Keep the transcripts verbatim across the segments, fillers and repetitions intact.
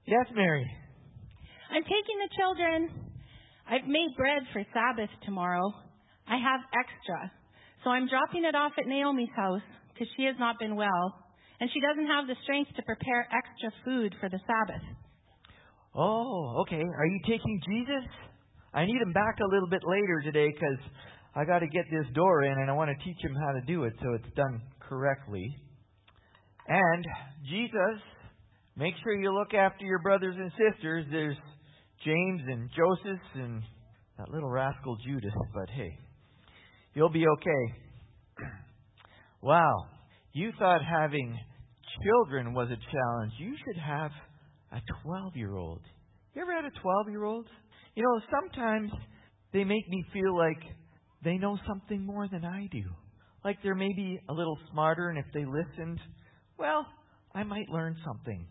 Yes, Mary. I'm taking the children. I've made bread for Sabbath tomorrow. I have extra. So I'm dropping it off at Naomi's house because she has not been well. And she doesn't have the strength to prepare extra food for the Sabbath. Oh, okay. Are you taking Jesus? I need him back a little bit later today because I got to get this door in and I want to teach him how to do it so it's done correctly. And Jesus, make sure you look after your brothers and sisters. There's James and Joseph and that little rascal Judas, but hey, you'll be okay. Wow, you thought having children was a challenge. You should have a twelve-year-old. You ever had a twelve-year-old? You know, sometimes they make me feel like they know something more than I do. Like they're maybe a little smarter, and if they listened, well, I might learn something.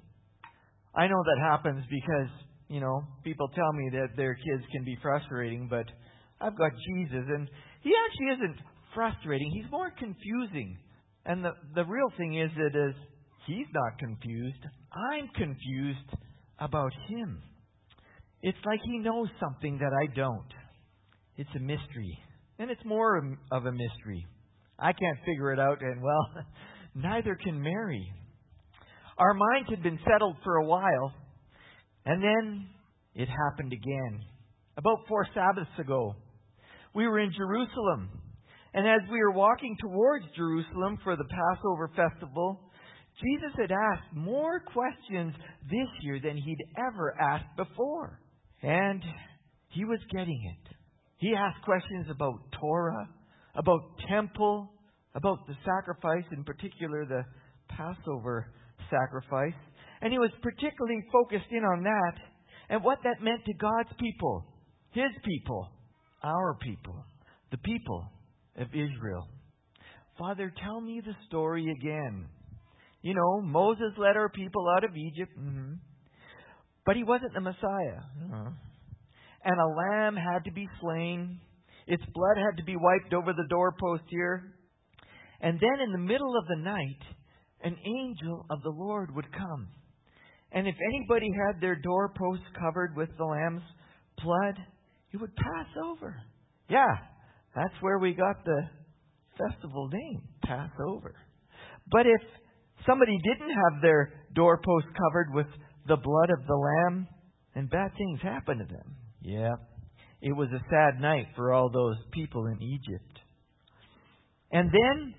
I know that happens because, you know, people tell me that their kids can be frustrating, but I've got Jesus, and he actually isn't frustrating. He's more confusing. And the, the real thing is that is he's not confused. I'm confused about him. It's like he knows something that I don't. It's a mystery. And it's more of a mystery. I can't figure it out, and well, neither can Mary. Our minds had been settled for a while, and then it happened again. About four Sabbaths ago, we were in Jerusalem. And as we were walking towards Jerusalem for the Passover festival, Jesus had asked more questions this year than he'd ever asked before. And he was getting it. He asked questions about Torah, about temple, about the sacrifice, in particular the Passover sacrifice. And he was particularly focused in on that and what that meant to God's people, his people, our people, the people of Israel. Father, tell me the story again. You know, Moses led our people out of Egypt, mm-hmm. but he wasn't the Messiah. Uh-huh. And a lamb had to be slain. Its blood had to be wiped over the doorpost here. And then in the middle of the night, an angel of the Lord would come. And if anybody had their doorposts covered with the lamb's blood, he would pass over. Yeah, that's where we got the festival name, Passover. But if somebody didn't have their doorpost covered with the blood of the lamb, and bad things happened to them. Yeah, it was a sad night for all those people in Egypt. And then,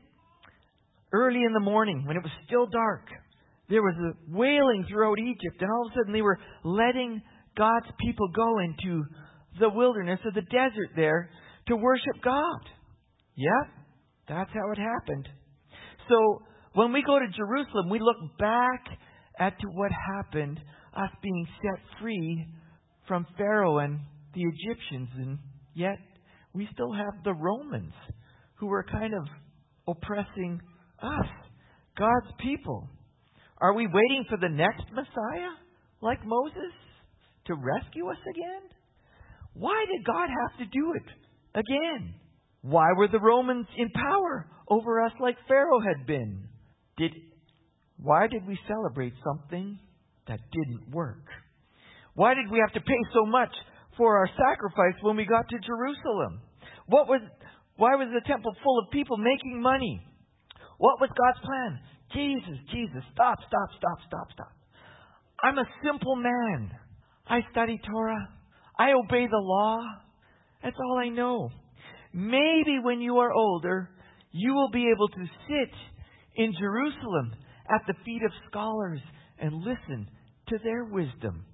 early in the morning, when it was still dark, there was a wailing throughout Egypt, and all of a sudden they were letting God's people go into the wilderness or the desert there to worship God. Yeah, that's how it happened. So, when we go to Jerusalem, we look back at to what happened, us being set free from Pharaoh and the Egyptians, and yet we still have the Romans who are kind of oppressing us, God's people. Are we waiting for the next Messiah, like Moses, to rescue us again? Why did God have to do it again? Why were the Romans in power over us like Pharaoh had been? Did why did we celebrate something that didn't work? Why did we have to pay so much for our sacrifice when we got to Jerusalem? What was why was the temple full of people making money? What was God's plan? Jesus, Jesus, stop, stop, stop, stop, stop. I'm a simple man. I study Torah. I obey the law. That's all I know. Maybe when you are older, you will be able to sit in Jerusalem at the feet of scholars and listen to their wisdom.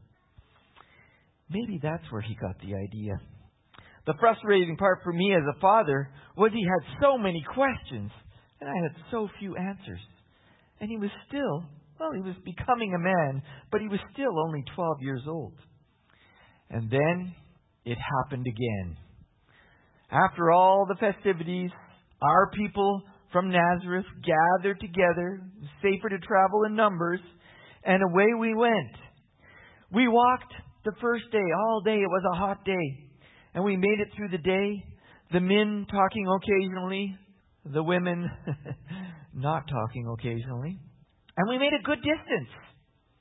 Maybe that's where he got the idea. The frustrating part for me as a father was he had so many questions and I had so few answers. And he was still, well, he was becoming a man, but he was still only twelve years old. And then it happened again. After all the festivities, our people from Nazareth gathered together, safer to travel in numbers, and away we went. We walked the first day, all day. It was a hot day. And we made it through the day, the men talking occasionally, the women not talking occasionally. And we made a good distance.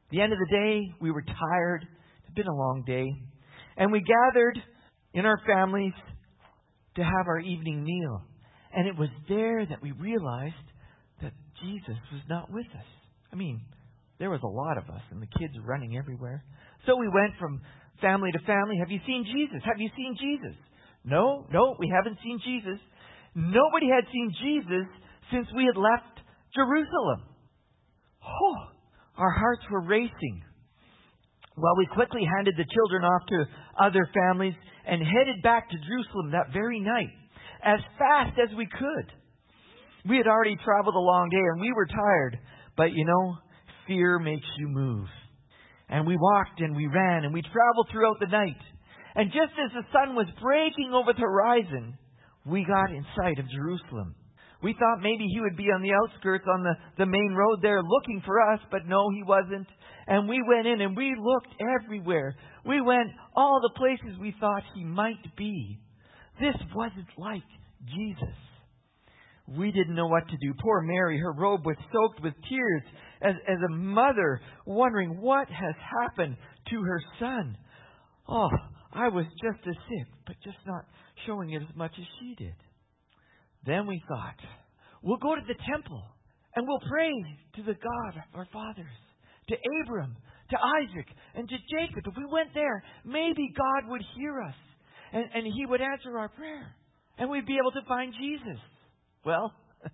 the end of the day, we were tired. It's been a long day. And we gathered in our families to have our evening meal. And it was there that we realized that Jesus was not with us. I mean, there was a lot of us and the kids running everywhere. So we went from family to family. Have you seen Jesus? Have you seen Jesus? No, no, we haven't seen Jesus. Nobody had seen Jesus since we had left Jerusalem. Oh, our hearts were racing. Well, we quickly handed the children off to other families and headed back to Jerusalem that very night, as fast as we could. We had already traveled a long day and we were tired. But you know, fear makes you move. And we walked and we ran and we traveled throughout the night. And just as the sun was breaking over the horizon, we got in sight of Jerusalem. We thought maybe he would be on the outskirts on the, the main road there looking for us, but no, he wasn't. And we went in and we looked everywhere. We went all the places we thought he might be. This wasn't like Jesus. We didn't know what to do. Poor Mary, her robe was soaked with tears as, as a mother wondering what has happened to her son. Oh, I was just as sick, but just not showing it as much as she did. Then we thought, we'll go to the temple and we'll pray to the God of our fathers, to Abram, to Isaac, and to Jacob. If we went there, maybe God would hear us and, and he would answer our prayer and we'd be able to find Jesus. Well,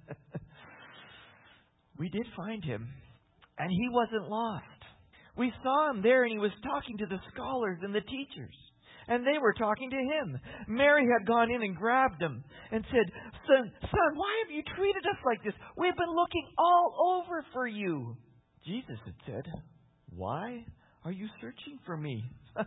we did find him and he wasn't lost. We saw him there and he was talking to the scholars and the teachers. And they were talking to him. Mary had gone in and grabbed him and said, Son, son, why have you treated us like this? We've been looking all over for you. Jesus had said, why are you searching for me?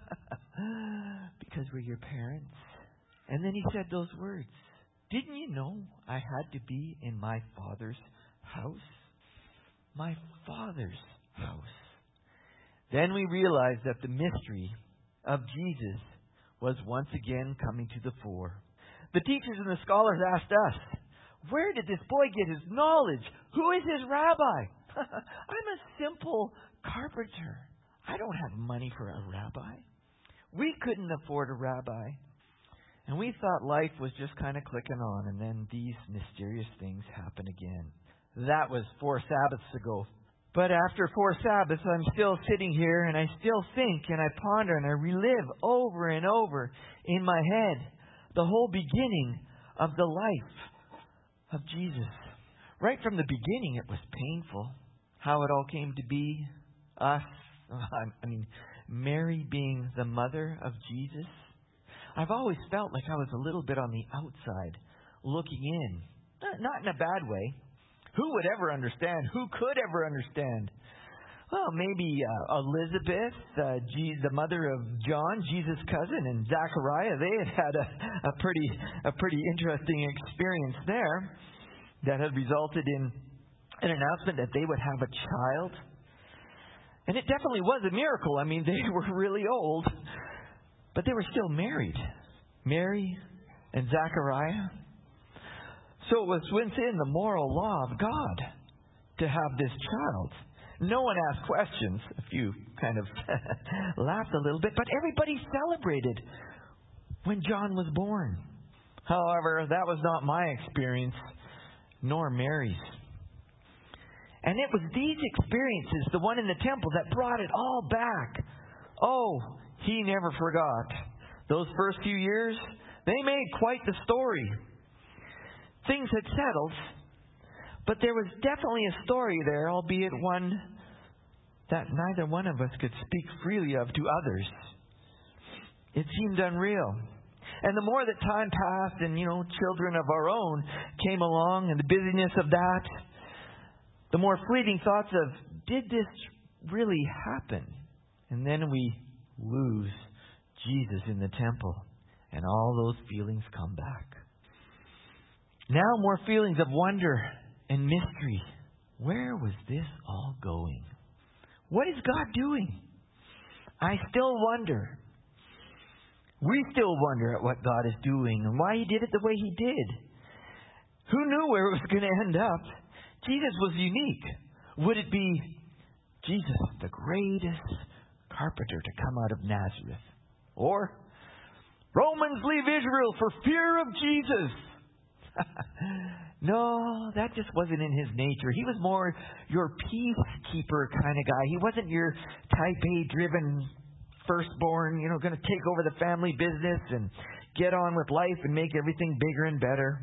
Because we're your parents. And then he said those words. Didn't you know I had to be in my Father's house? My Father's house. Then we realized that the mystery of Jesus was once again coming to the fore. The teachers and the scholars asked us, where did this boy get his knowledge? Who is his rabbi? I'm a simple carpenter. I don't have money for a rabbi. We couldn't afford a rabbi. And we thought life was just kind of clicking on, and then these mysterious things happen again. That was four Sabbaths ago. But after four Sabbaths, I'm still sitting here and I still think and I ponder and I relive over and over in my head the whole beginning of the life of Jesus. Right from the beginning, it was painful. How it all came to be. Us, I mean, Mary being the mother of Jesus. I've always felt like I was a little bit on the outside looking in. Not in a bad way. Who would ever understand? Who could ever understand? Well, maybe uh, Elizabeth, uh, G- the mother of John, Jesus' cousin, and Zachariah. They had had a, a pretty, a pretty interesting experience there that had resulted in an announcement that they would have a child. And it definitely was a miracle. I mean, they were really old, but they were still married. Mary and Zachariah. So it was within the moral law of God to have this child. No one asked questions. A few kind of laughed a little bit, but everybody celebrated when John was born. However, that was not my experience, nor Mary's. And it was these experiences, the one in the temple, that brought it all back. Oh, he never forgot. Those first few years, they made quite the story. Things had settled, but there was definitely a story there, albeit one that neither one of us could speak freely of to others. It seemed unreal. And the more that time passed and, you know, children of our own came along and the busyness of that, the more fleeting thoughts of, did this really happen? And then we lose Jesus in the temple and all those feelings come back. Now more feelings of wonder and mystery. Where was this all going? What is God doing? I still wonder. We still wonder at what God is doing and why He did it the way He did. Who knew where it was going to end up? Jesus was unique. Would it be Jesus, the greatest carpenter to come out of Nazareth. Or, Romans leave Israel for fear of Jesus. No, that just wasn't in his nature. He was more your peacekeeper kind of guy. He wasn't your type A driven firstborn, you know, going to take over the family business and get on with life and make everything bigger and better.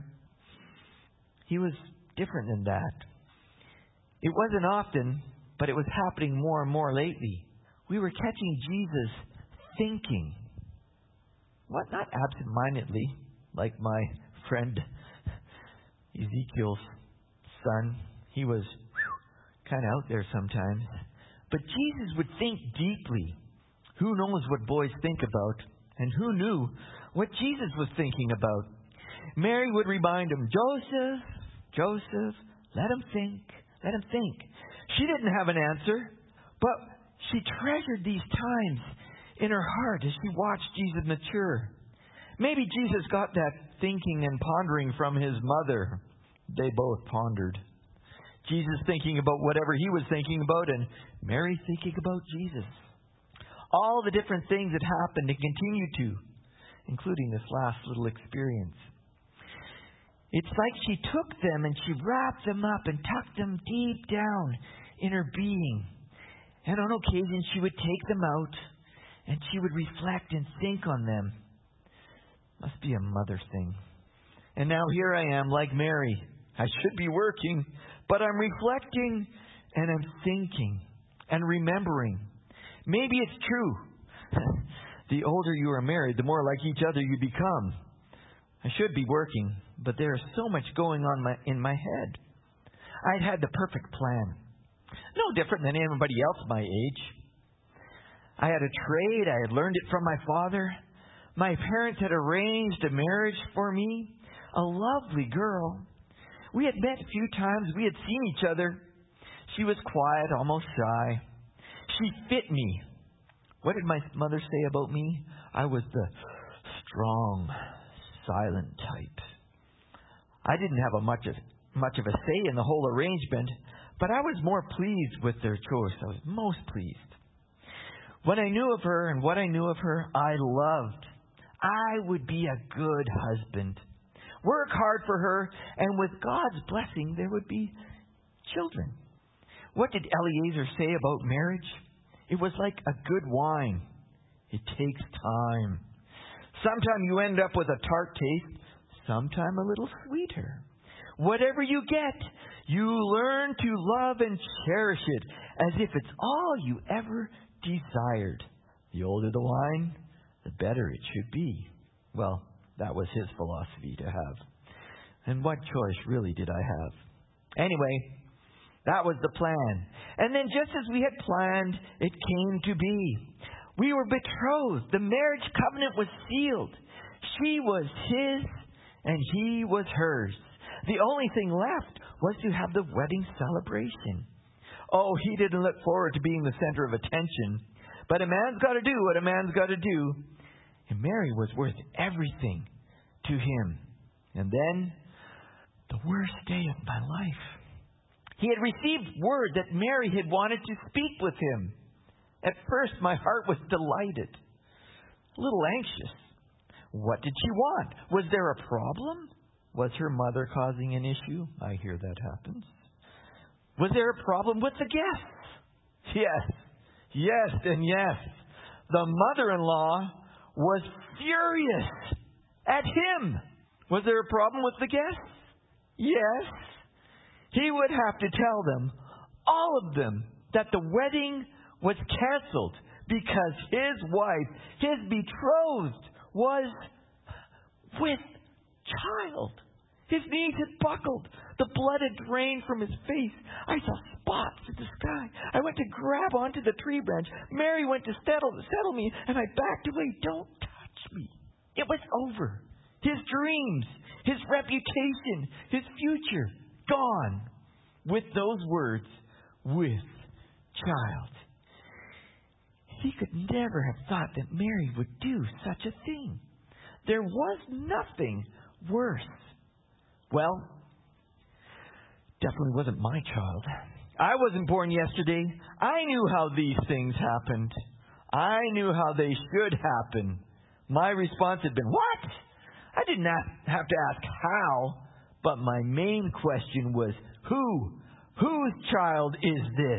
He was different than that. It wasn't often, but it was happening more and more lately. We were catching Jesus thinking. What? Not absent-mindedly, like my friend Ezekiel's son. He was kind of out there sometimes. But Jesus would think deeply. Who knows what boys think about? And who knew what Jesus was thinking about? Mary would remind him, Joseph, Joseph, let him think, let him think. She didn't have an answer, but she treasured these times in her heart as she watched Jesus mature. Maybe Jesus got that thinking and pondering from his mother. They both pondered. Jesus thinking about whatever he was thinking about, and Mary thinking about Jesus. All the different things that happened and continue to, including this last little experience. It's like she took them and she wrapped them up and tucked them deep down in her being. And on occasion she would take them out and she would reflect and think on them. Must be a mother thing. And now here I am, like Mary. I should be working, but I'm reflecting and I'm thinking and remembering. Maybe it's true. The older you are married, the more like each other you become. I should be working, but there is so much going on my, in my head. I'd had the perfect plan. No different than anybody else my age. I had a trade. I had learned it from my father. My parents had arranged a marriage for me. A lovely girl. We had met a few times. We had seen each other. She was quiet, almost shy. She fit me. What did my mother say about me? I was the strong, silent type. I didn't have a much of, much of a say in the whole arrangement, but I was more pleased with their choice. I was most pleased. When I knew of her and what I knew of her, I loved. I would be a good husband. Work hard for her, and with God's blessing, there would be children. What did Eliezer say about marriage? It was like a good wine. It takes time. Sometimes you end up with a tart taste, sometimes a little sweeter. Whatever you get, you learn to love and cherish it as if it's all you ever desired. The older the wine, the better it should be. Well, that was his philosophy to have. And what choice really did I have? Anyway, that was the plan. And then just as we had planned, it came to be. We were betrothed. The marriage covenant was sealed. She was his and he was hers. The only thing left was to have the wedding celebration. Oh, he didn't look forward to being the center of attention. But a man's got to do what a man's got to do. And Mary was worth everything to him. And then, the worst day of my life. He had received word that Mary had wanted to speak with him. At first, my heart was delighted. A little anxious. What did she want? Was there a problem? Was her mother causing an issue? I hear that happens. Was there a problem with the guests? Yes. Yes and yes. The mother-in-law was furious at him. Was there a problem with the guests? Yes. He would have to tell them, all of them, that the wedding was canceled because his wife, his betrothed, was with child. His knees had buckled. The blood had drained from his face. I saw spots in the sky. I went to grab onto the tree branch. Mary went to settle, settle me, and I backed away. Don't touch me. It was over. His dreams, his reputation, his future, gone. With those words, with child. He could never have thought that Mary would do such a thing. There was nothing worse. Well, definitely wasn't my child. I wasn't born yesterday. I knew how these things happened. I knew how they should happen. My response had been, what? I did not have to ask how, but my main question was, who? Whose child is this?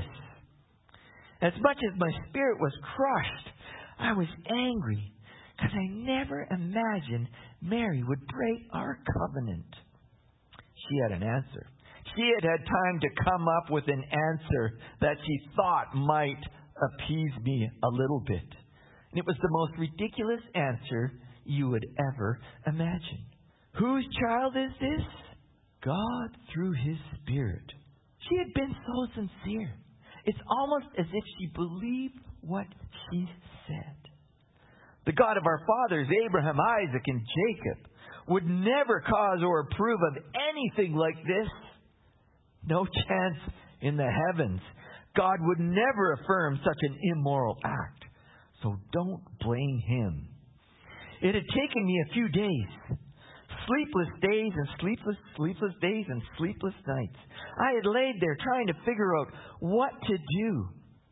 As much as my spirit was crushed, I was angry because I never imagined Mary would break our covenant. She had an answer. She had had time to come up with an answer that she thought might appease me a little bit. And it was the most ridiculous answer you would ever imagine. Whose child is this? God through His Spirit. She had been so sincere. It's almost as if she believed what she said. The God of our fathers, Abraham, Isaac, and Jacob, would never cause or approve of anything like this. No chance in the heavens. God would never affirm such an immoral act. So don't blame Him. It had taken me a few days. Sleepless days and sleepless, sleepless days and sleepless nights. I had laid there trying to figure out what to do.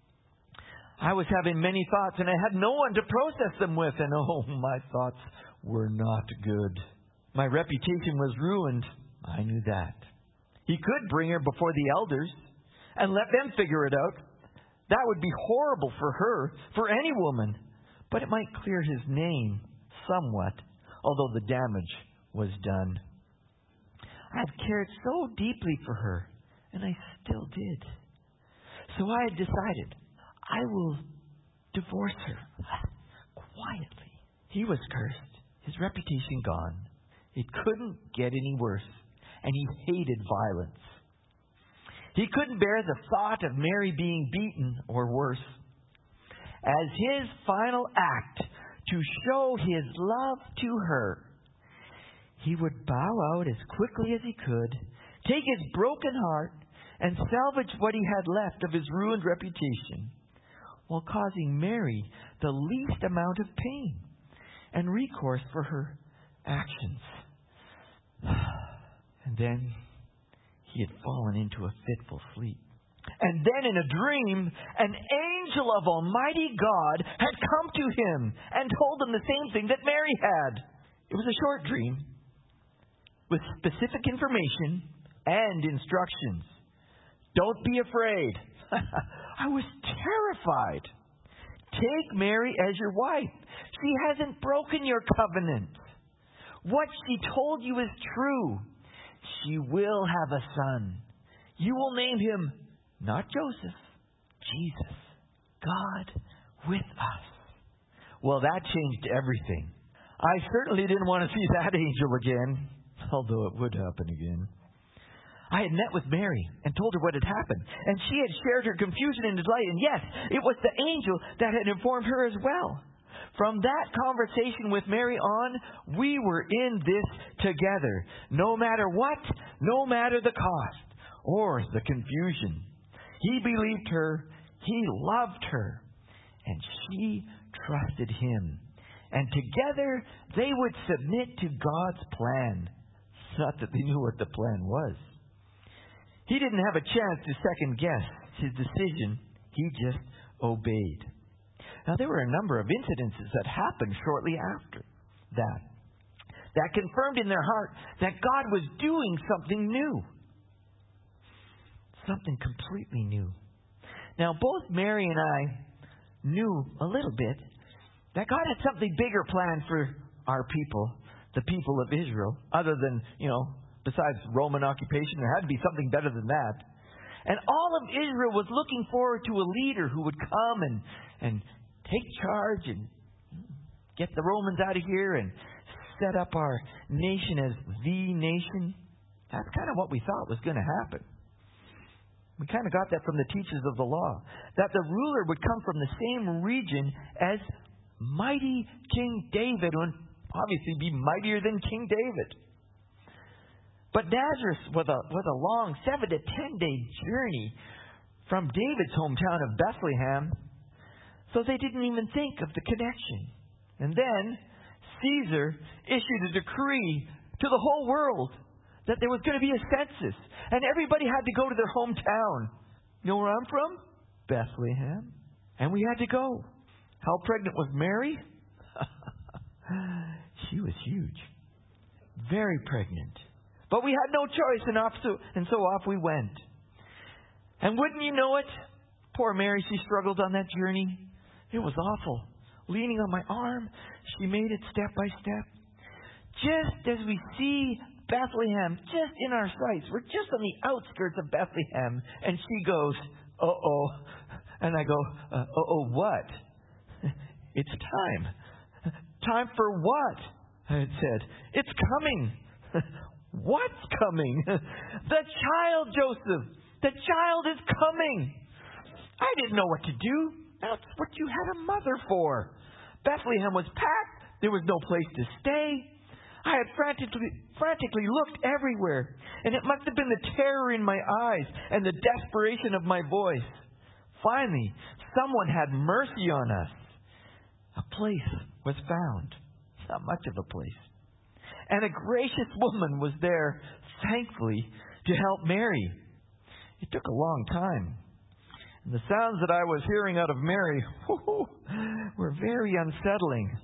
I was having many thoughts and I had no one to process them with. And oh, my thoughts were not good. My reputation was ruined. I knew that. He could bring her before the elders and let them figure it out. That would be horrible for her, for any woman. But it might clear his name somewhat, although the damage was done. I had cared so deeply for her, and I still did. So I had decided, I will divorce her quietly. He was cursed, his reputation gone. It couldn't get any worse, and he hated violence. He couldn't bear the thought of Mary being beaten or worse. As his final act to show his love to her, he would bow out as quickly as he could, take his broken heart, and salvage what he had left of his ruined reputation, while causing Mary the least amount of pain and recourse for her actions. And then he had fallen into a fitful sleep. And then in a dream, an angel of Almighty God had come to him and told him the same thing that Mary had. It was a short dream with specific information and instructions. Don't be afraid. I was terrified. Take Mary as your wife. She hasn't broken your covenant. What she told you is true. She will have a son. You will name him not Joseph, Jesus. God with us. Well, that changed everything. I certainly didn't want to see that angel again, although it would happen again. I had met with Mary and told her what had happened, and she had shared her confusion and delight. And yes, it was the angel that had informed her as well. From that conversation with Mary on, we were in this together. No matter what, no matter the cost or the confusion. He believed her, he loved her, and she trusted him. And together they would submit to God's plan. Not that they knew what the plan was. He didn't have a chance to second guess his decision. He just obeyed. Now, there were a number of incidences that happened shortly after that that confirmed in their heart that God was doing something new. Something completely new. Now, both Mary and I knew a little bit that God had something bigger planned for our people, the people of Israel, other than, you know, besides Roman occupation. There had to be something better than that. And all of Israel was looking forward to a leader who would come and, and take charge and get the Romans out of here and set up our nation as the nation. That's kind of what we thought was going to happen. We kind of got that from the teachers of the law. That the ruler would come from the same region as mighty King David, and obviously be mightier than King David. But Nazareth was a, was a long seven to ten day journey from David's hometown of Bethlehem. So they didn't even think of the connection. And then Caesar issued a decree to the whole world that there was going to be a census. And everybody had to go to their hometown. You know where I'm from? Bethlehem. And we had to go. How pregnant was Mary? She was huge. Very pregnant. But we had no choice, and, off so, and so off we went. And wouldn't you know it, poor Mary, she struggled on that journey. It was awful. Leaning on my arm, she made it step by step. Just as we see Bethlehem, just in our sights, we're just on the outskirts of Bethlehem, and she goes, uh-oh. And I go, uh, uh-oh, what? It's time. Time for what? I said, it's coming. What's coming? The child, Joseph. The child is coming. I didn't know what to do. That's what you had a mother for. Bethlehem was packed. There was no place to stay. I had frantically, frantically looked everywhere, and it must have been the terror in my eyes and the desperation of my voice. Finally, someone had mercy on us. A place was found. Not much of a place. And a gracious woman was there, thankfully, to help Mary. It took a long time. And the sounds that I was hearing out of Mary whoo, were very unsettling.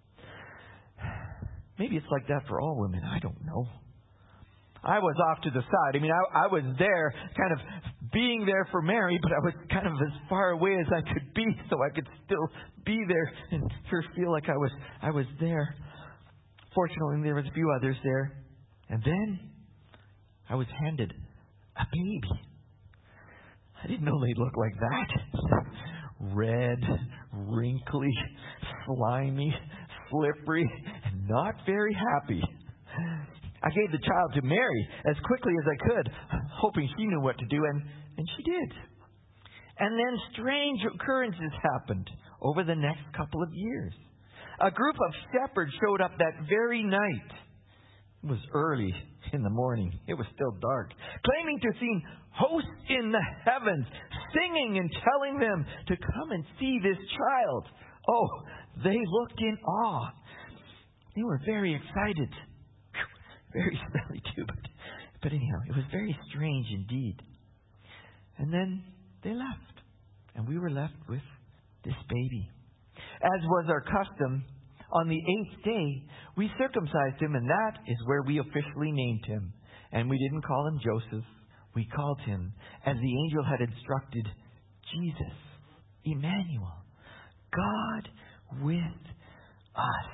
Maybe it's like that for all women. I don't know. I was off to the side. I mean, I, I was there, kind of being there for Mary, but I was kind of as far away as I could be, so I could still be there and her feel like I was I was there. Fortunately, there was a few others there. And then I was handed a baby. I didn't know they'd look like that. Red, wrinkly, slimy, slippery, and not very happy. I gave the child to Mary as quickly as I could, hoping she knew what to do, and, and she did. And then strange occurrences happened over the next couple of years. A group of shepherds showed up that very night. It was early in the morning. It was still dark. Claiming to have seen hosts in the heavens, singing and telling them to come and see this child. Oh, they looked in awe. They were very excited. Very smelly too, but, but anyhow, it was very strange indeed. And then they left, and we were left with this baby. As was our custom, on the eighth day, we circumcised him, and that is where we officially named him. And we didn't call him Joseph. We called him, as the angel had instructed, Jesus, Emmanuel, God with us.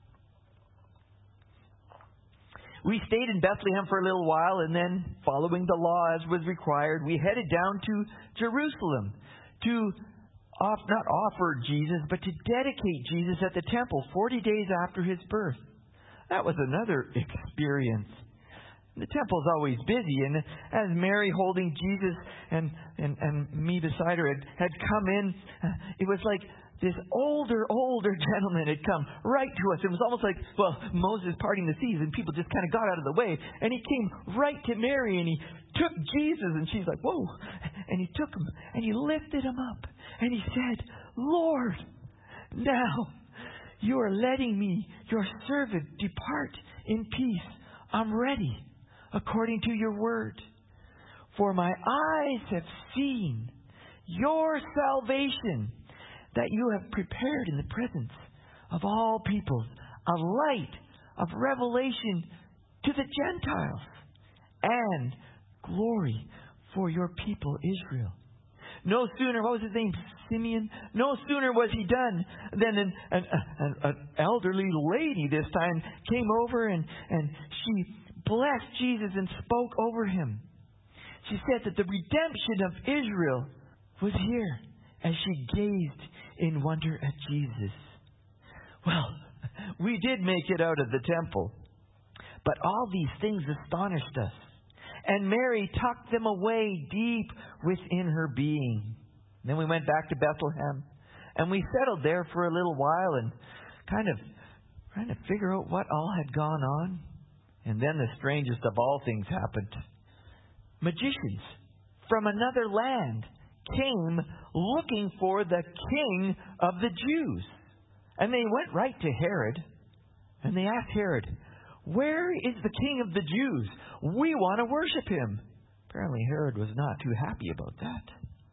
We stayed in Bethlehem for a little while, and then, following the law as was required, we headed down to Jerusalem to off, not offer Jesus, but to dedicate Jesus at the temple forty days after his birth. That was another experience. The temple's always busy, and as Mary holding Jesus and, and, and me beside her had, had come in, it was like this older, older gentleman had come right to us. It was almost like, well, Moses parting the seas, and people just kind of got out of the way. And he came right to Mary, and he took Jesus, and she's like, whoa. And he took him, and he lifted him up, and he said, Lord, now you are letting me, your servant, depart in peace. I'm ready, according to your word. For my eyes have seen your salvation, that you have prepared in the presence of all peoples, a light of revelation to the Gentiles, and glory for your people Israel. No sooner, what was his name, Simeon? No sooner was he done than an, an, an, an elderly lady this time came over and, and she blessed Jesus and spoke over him. She said that the redemption of Israel was here, as she gazed in wonder at Jesus. Well, we did make it out of the temple, but all these things astonished us, and Mary tucked them away deep within her being. Then we went back to Bethlehem, and we settled there for a little while and kind of trying to figure out what all had gone on. And then the strangest of all things happened. Magicians from another land came looking for the king of the Jews. And they went right to Herod, and they asked Herod, where is the king of the Jews? We want to worship him. Apparently Herod was not too happy about that.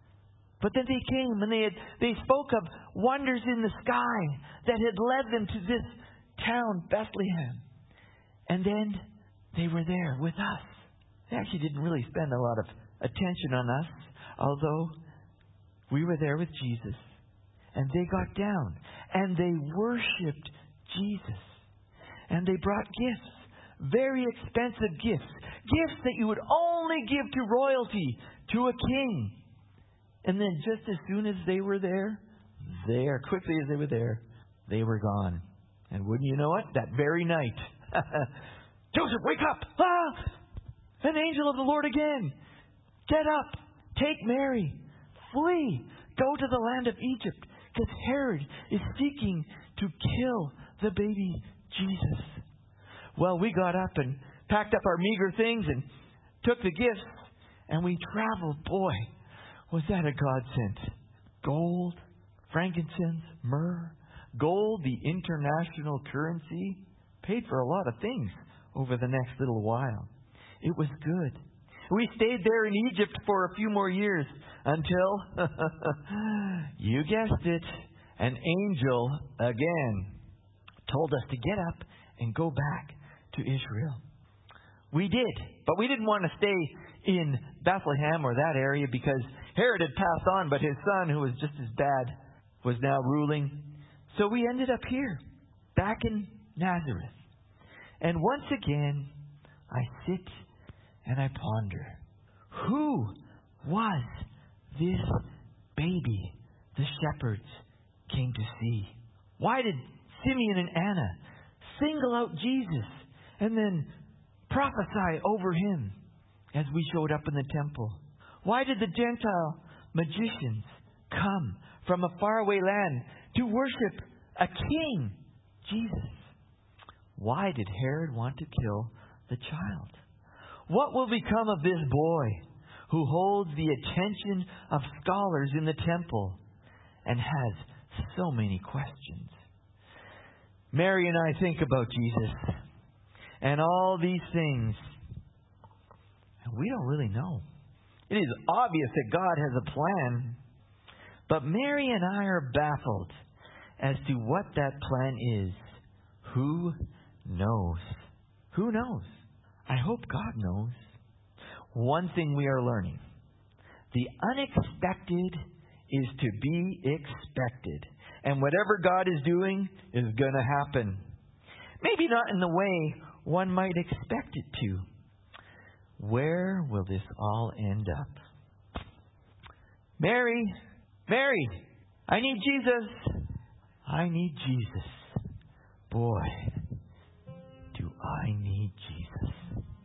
But then they came and they had, they spoke of wonders in the sky that had led them to this town, Bethlehem. And then they were there with us. They actually didn't really spend a lot of attention on us, although we were there with Jesus. And they got down and they worshipped Jesus. And they brought gifts, very expensive gifts, gifts that you would only give to royalty, to a king. And then just as soon as they were there, there, quickly as they were there, they were gone. And wouldn't you know it, that very night, Joseph, wake up! Ah! An angel of the Lord again! Get up! Take Mary! Flee! Go to the land of Egypt, because Herod is seeking to kill the baby Jesus. Well, we got up and packed up our meager things and took the gifts, and we traveled. Boy, was that a godsend. Gold, frankincense, myrrh. Gold, the international currency, paid for a lot of things over the next little while. It was good. We stayed there in Egypt for a few more years until, you guessed it, an angel again told us to get up and go back to Israel. We did, but we didn't want to stay in Bethlehem or that area because Herod had passed on, but his son, who was just as bad, was now ruling. So we ended up here, back in Nazareth. And once again, I sit and I ponder, who was this baby the shepherds came to see? Why did Simeon and Anna single out Jesus and then prophesy over him as we showed up in the temple? Why did the Gentile magicians come from a faraway land to worship a king, Jesus? Why did Herod want to kill the child? What will become of this boy who holds the attention of scholars in the temple and has so many questions? Mary and I think about Jesus and all these things, and we don't really know. It is obvious that God has a plan, but Mary and I are baffled as to what that plan is. Who knows? Who knows? I hope God knows. One thing we are learning: the unexpected is to be expected. And whatever God is doing is going to happen. Maybe not in the way one might expect it to. Where will this all end up? Mary, Mary, I need Jesus. I need Jesus. Boy, do I need Jesus.